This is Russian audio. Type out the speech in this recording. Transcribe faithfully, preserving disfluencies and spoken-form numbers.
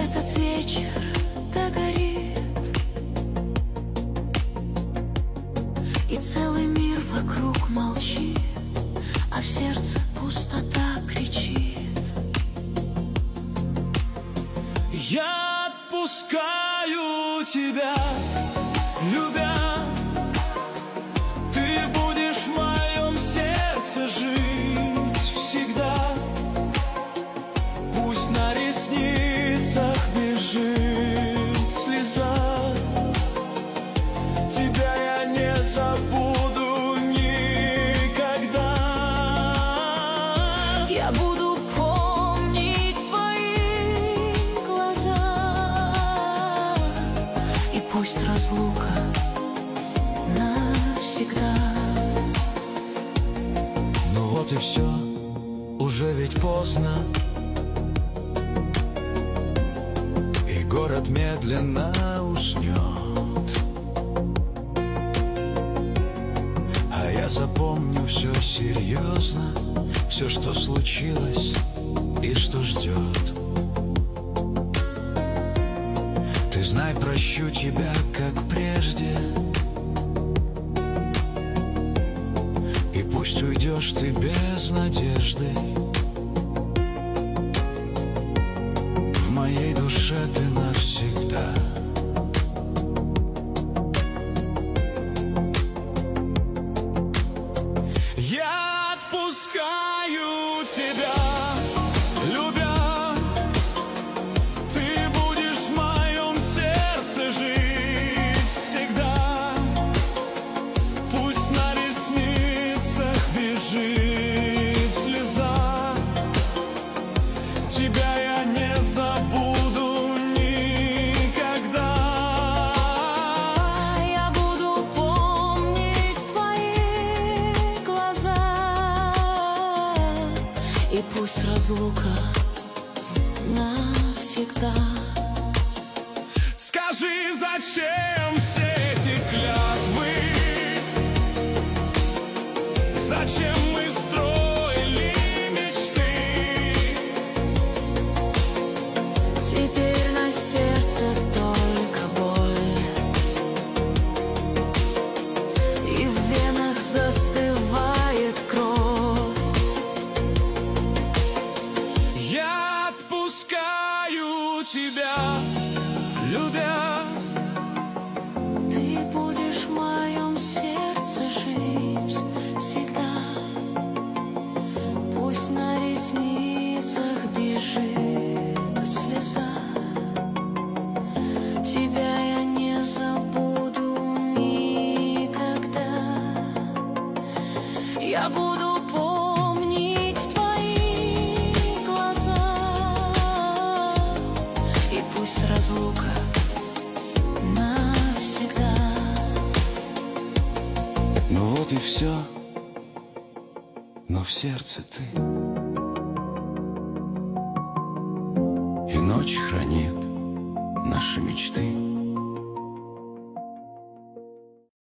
этот вечер догорит, и целый мир вокруг молчит, а в сердце пустота кричит. Я отпускаю тебя, любя. Ты будешь в моем сердце жить всегда. Пусть на ресницах бежит слеза, тебя я не забуду никогда. Я буду помнить твои глаза, и пусть разлука навсегда. Ну вот и все, уже ведь поздно, и город медленно уснет. А я запомню все серьезно, все, что случилось и что ждет. Ты знай, прощу тебя, как прежде, и пусть уйдешь ты без надежды. В моей душе ты навсегда. Я отпускаю тебя, любя. Ты будешь в моем сердце жить всегда. Пусть на ресницах бежит слеза, тебя я не забуду никогда. Я буду помнить твои глаза, и пусть разлука навсегда. Скажи, зачем все эти клятвы? Зачем мы строили мечты? Теперь на сердце только боль, и в венах застывает кровь. Я отпускаю тебя, любя. Ты будешь в моем сердце жить всегда. Пусть на ресницах бежит слеза, тебя я не забуду никогда. Я буду помнить твои глаза, и пусть разлука навсегда. Ну вот и все, но в сердце ты, и ночь хранит наши мечты.